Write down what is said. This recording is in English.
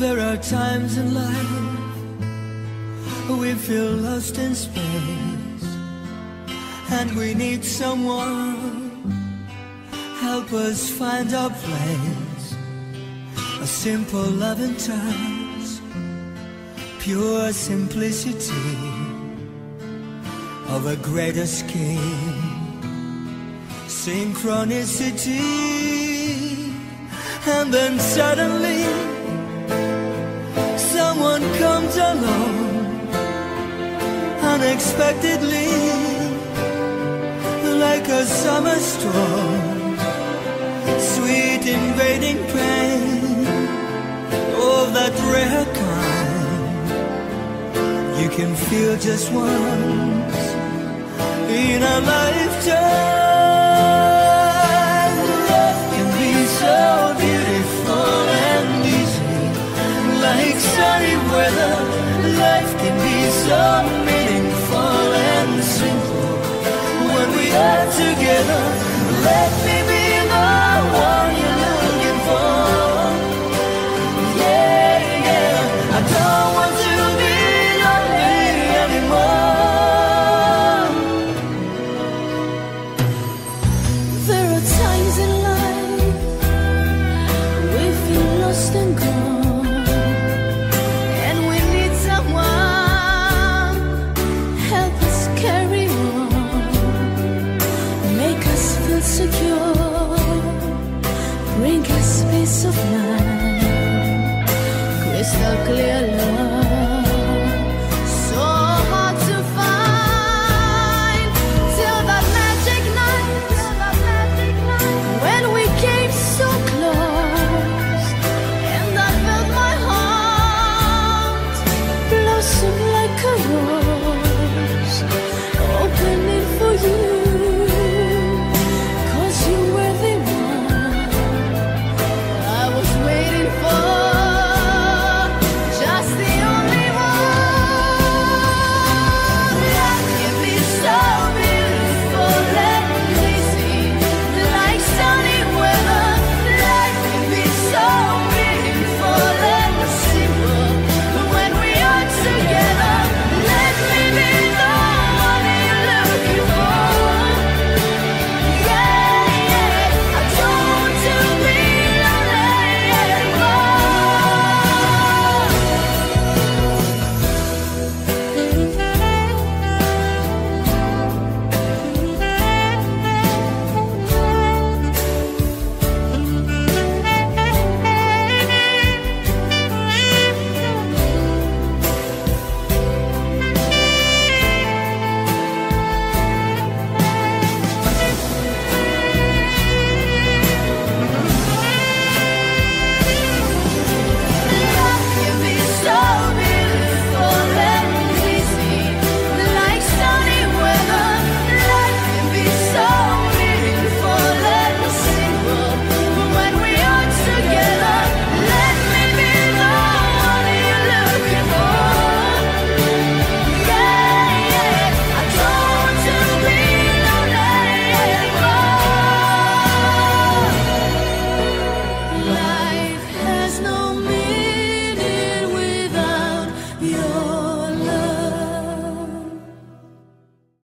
There are times in life we feel lost in space, and we need someone help us find our place. A simple loving touch, pure simplicity of a greater scheme. Synchronicity, and then suddenly someone comes along unexpectedly, like a summer storm, sweet invading pain, oh that rare kind you can feel just once in a lifetime. Love can be so beautiful and easy, like sunny weather. Life can be so meaningful and simple when we are together. Let me be the one you're looking for. Yeah, yeah, I don't want to be lonely anymore. There are times in life we feel lost and gone, and we need someone help us carry on, make us feel secure.